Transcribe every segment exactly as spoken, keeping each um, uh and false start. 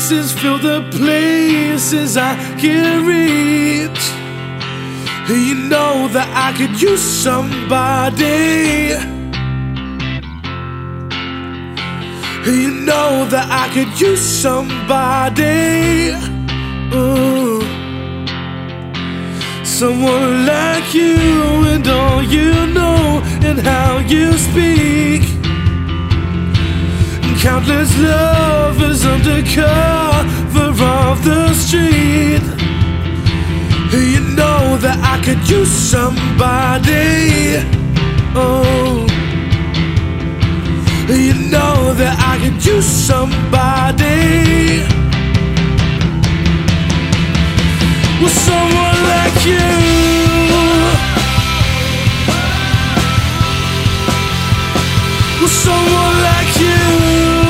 faces fill the places I can reach. You know that I could use somebody. You know that I could use somebody. Ooh. Someone like you and all you know and how you speak. Countless lovers under cover of the street. You know that I could use somebody. Oh, you know that I could use somebody. Well, someone like you. Well, someone like you.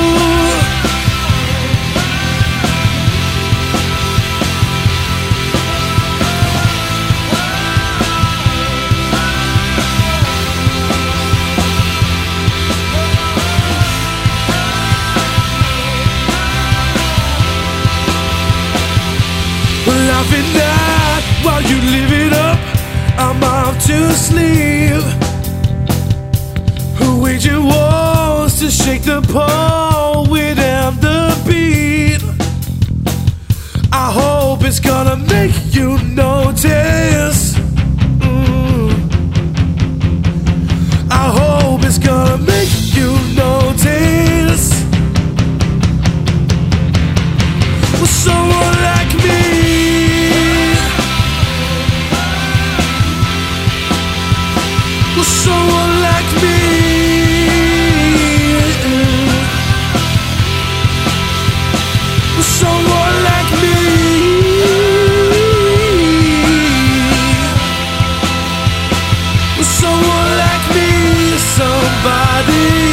Laughing night while you live it up, I'm off to sleep. Waging wars to shake the pole without the beat. I hope it's gonna make you notice. Mm. I hope it's gonna make you notice. Well, someone like me. Well, someone like me. Well, someone like me. Well, someone like me. Somebody.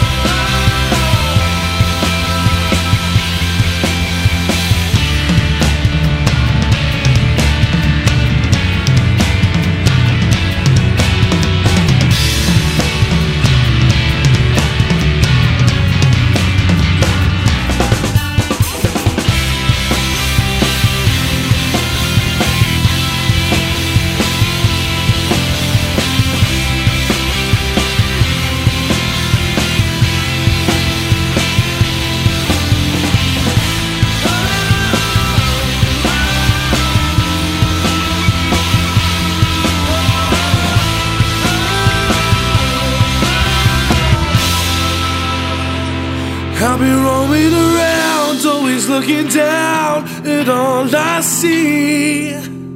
I've been roaming around, always looking down at all I see.